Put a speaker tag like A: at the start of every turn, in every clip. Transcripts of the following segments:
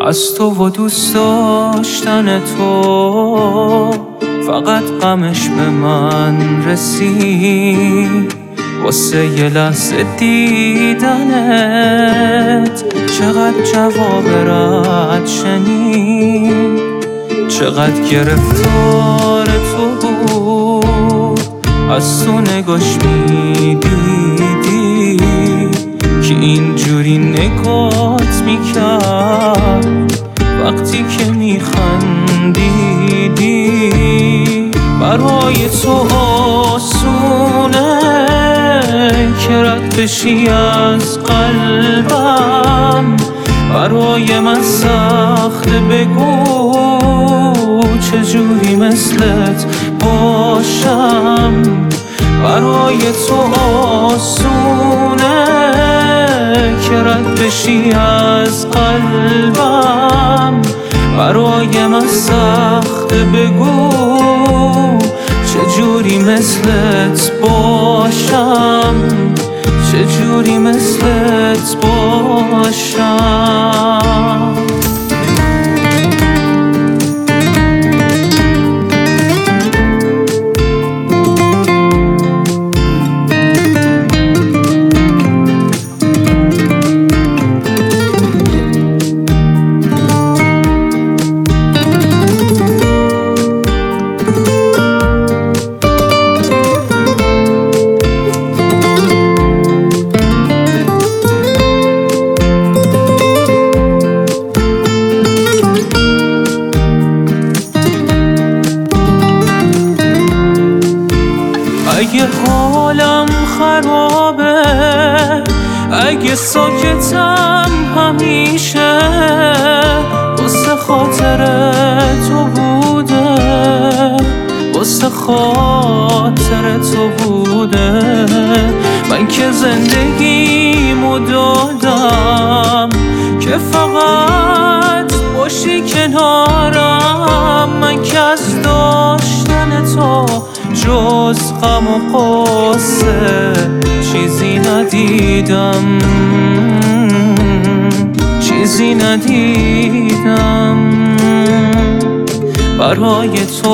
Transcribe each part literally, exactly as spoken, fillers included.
A: از تو و دوست داشتن تو فقط غمش به من رسید. واسه یه لحظه دیدنت چقدر جواب رد شنید، چقدر گرفتار تو بود. از تو نگاش میدیدی که اینجوری نگات میکرد وقتی که میخندیدی. برای تو آسونه که رد بشی از قلبم، برای من سخت بگو چجوری مثلت باشم. برای تو آسونه که رد بشی از قلبم، برای من سخت بگو چجوری مثلت باشم، چجوری مثلت باشم. اگه حالم خرابه، اگه ساکتم همیشه، واسه خاطر تو بوده، واسه خاطر تو بوده. من که زندگیمو دادم که فقط باشی کنارم. من که از داشتن تو جز غم و قصه چیزی ندیدم، چیزی ندیدم. برای تو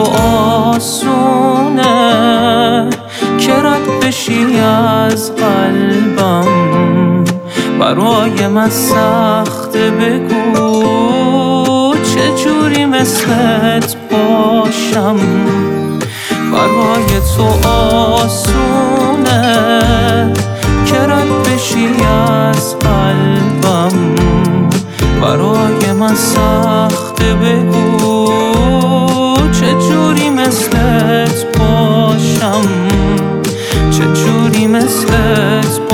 A: آسونه که رد بشی از قلبم، برای من سخت بگو چجوری مثلت باشم. برای تو آسونه که رد بشی از قلبم، برای من سخت بگو چجوری مثلت باشم، چجوری مثلت